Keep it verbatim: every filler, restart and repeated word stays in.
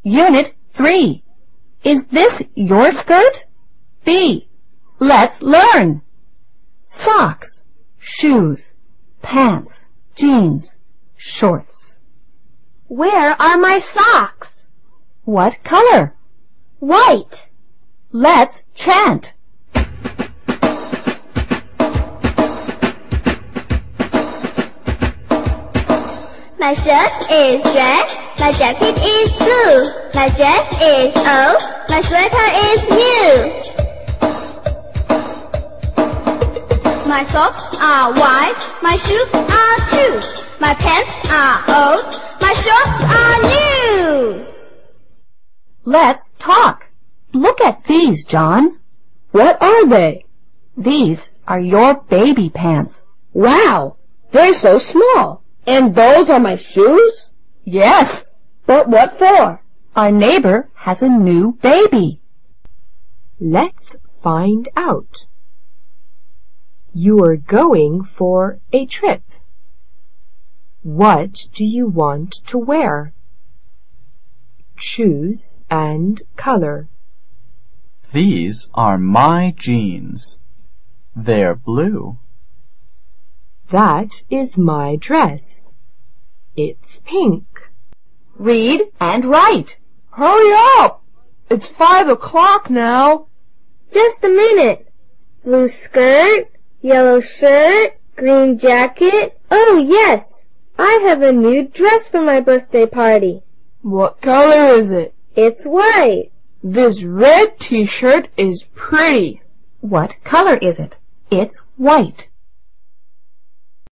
Unit three. Is this your skirt? B. Let's learn. Socks, shoes, pants, jeans, shorts. Where are my socks? What color? White. Let's chant. My shirt is red, my jacket is blue, my dress is old, my sweater is new. My socks are white, my shoes are true, my pants are old, my shorts are new. Let's talk. Look at these, John. What are they? These are your baby pants. Wow, they're so small. And those are my shoes? Yes. But what for? Our neighbor has a new baby. Let's find out. You are going for a trip. What do you want to wear? Choose and color. These are my jeans. They're blue. That is my dress. It's pink. Read and write. Hurry up! It's five o'clock now. Just a minute. Blue skirt, yellow shirt, green jacket. Oh, yes. I have a new dress for my birthday party. What color is it? It's white. This red t-shirt is pretty. What color is it? It's white.